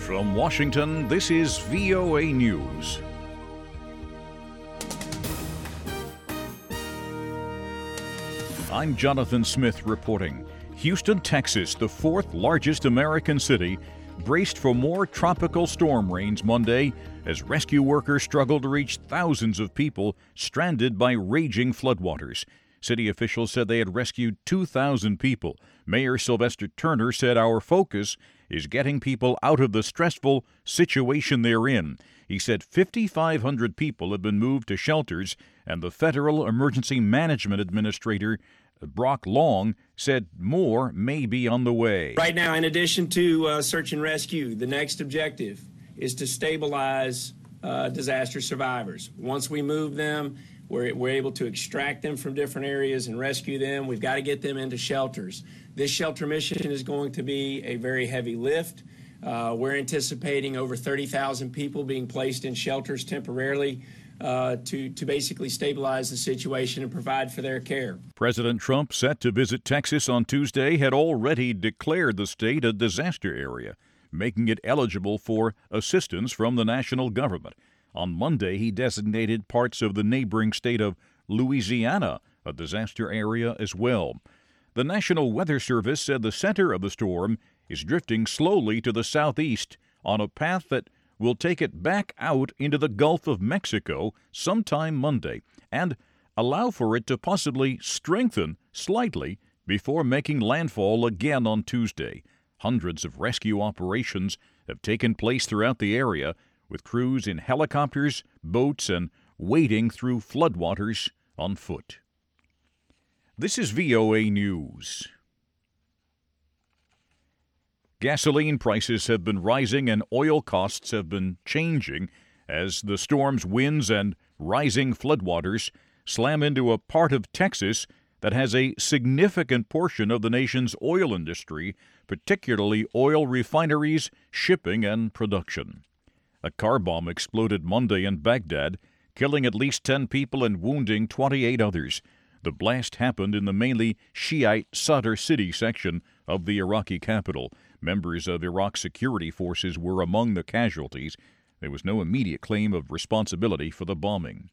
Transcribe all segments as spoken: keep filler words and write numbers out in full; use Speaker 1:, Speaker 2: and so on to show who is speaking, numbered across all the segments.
Speaker 1: From Washington, this is V O A News. I'm Jonathan Smith reporting. Houston, Texas, the fourth largest American city, braced for more tropical storm rains Monday as rescue workers struggle to reach thousands of people stranded by raging floodwaters. City officials said they had rescued two thousand people. Mayor Sylvester Turner said our focus is getting people out of the stressful situation they're in. He said fifty-five hundred people have been moved to shelters, and the Federal Emergency Management Administrator, Brock Long, said more may be on the way.
Speaker 2: Right now, in addition to uh, search and rescue, the next objective is to stabilize uh, disaster survivors. Once we move them, we're, we're able to extract them from different areas and rescue them. We've got to get them into shelters. This shelter mission is going to be a very heavy lift. Uh, we're anticipating over thirty thousand people being placed in shelters temporarily uh, to, to basically stabilize the situation and provide for their care.
Speaker 1: President Trump, set to visit Texas on Tuesday, had already declared the state a disaster area, making it eligible for assistance from the national government. On Monday, he designated parts of the neighboring state of Louisiana a disaster area as well. The National Weather Service said the center of the storm is drifting slowly to the southeast on a path that will take it back out into the Gulf of Mexico sometime Monday and allow for it to possibly strengthen slightly before making landfall again on Tuesday. Hundreds of rescue operations have taken place throughout the area, with crews in helicopters, boats, and wading through floodwaters on foot. This is V O A News. Gasoline prices have been rising and oil costs have been changing as the storm's winds and rising floodwaters slam into a part of Texas that has a significant portion of the nation's oil industry, particularly oil refineries, shipping, and production. A car bomb exploded Monday in Baghdad, killing at least ten people and wounding twenty-eight others. The blast happened in the mainly Shiite Sadr City section of the Iraqi capital. Members of Iraq's security forces were among the casualties. There was no immediate claim of responsibility for the bombing.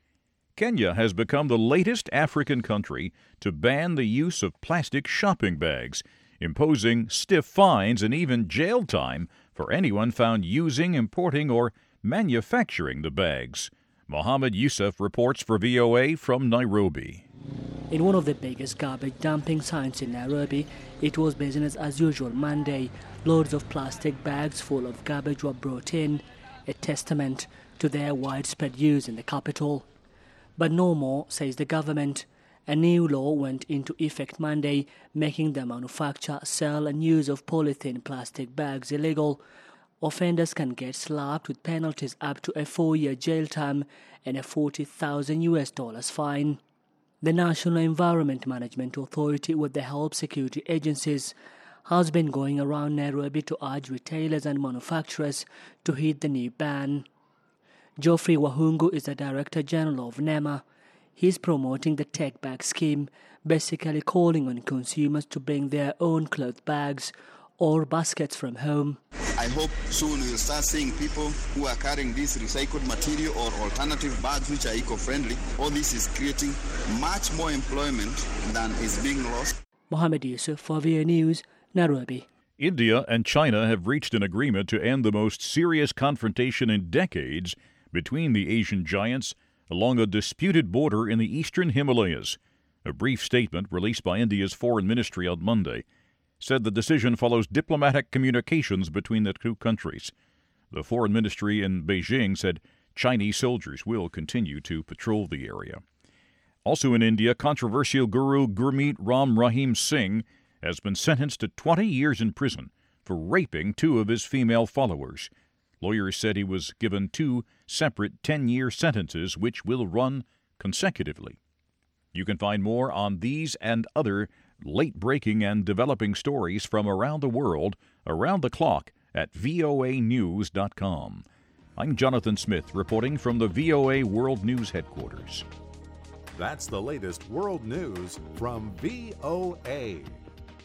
Speaker 1: Kenya has become the latest African country to ban the use of plastic shopping bags, imposing stiff fines and even jail time for anyone found using, importing, or manufacturing the bags. Mohammed Yusuf reports for V O A from Nairobi.
Speaker 3: In one of the biggest garbage dumping sites in Nairobi, it was business as usual Monday. Loads of plastic bags full of garbage were brought in, a testament to their widespread use in the capital. But no more, says the government. A new law went into effect Monday, making the manufacture, sale and use of polythene plastic bags illegal. Offenders can get slapped with penalties up to a four-year jail term and a forty thousand U S dollars fine. The National Environment Management Authority, with the help security agencies, has been going around Nairobi to urge retailers and manufacturers to heed the new ban. Geoffrey Wahungu is the Director General of NEMA. He's promoting the Take Back scheme, basically calling on consumers to bring their own cloth bags or baskets from home.
Speaker 4: I hope soon we'll start seeing people who are carrying this recycled material or alternative bags which are eco-friendly. All this is creating much more employment than is being lost.
Speaker 3: Mohammed Yusuf for V O A News, Nairobi.
Speaker 1: India and China have reached an agreement to end the most serious confrontation in decades between the Asian giants along a disputed border in the eastern Himalayas. A brief statement released by India's foreign ministry on Monday said the decision follows diplomatic communications between the two countries. The foreign ministry in Beijing said Chinese soldiers will continue to patrol the area. Also in India, controversial guru Gurmeet Ram Rahim Singh has been sentenced to twenty years in prison for raping two of his female followers. Lawyers said he was given two separate ten-year sentences, which will run consecutively. You can find more on these and other late-breaking and developing stories from around the world, around the clock, at V O A news dot com. I'm Jonathan Smith, reporting from the V O A World News Headquarters.
Speaker 5: That's the latest world news from V O A.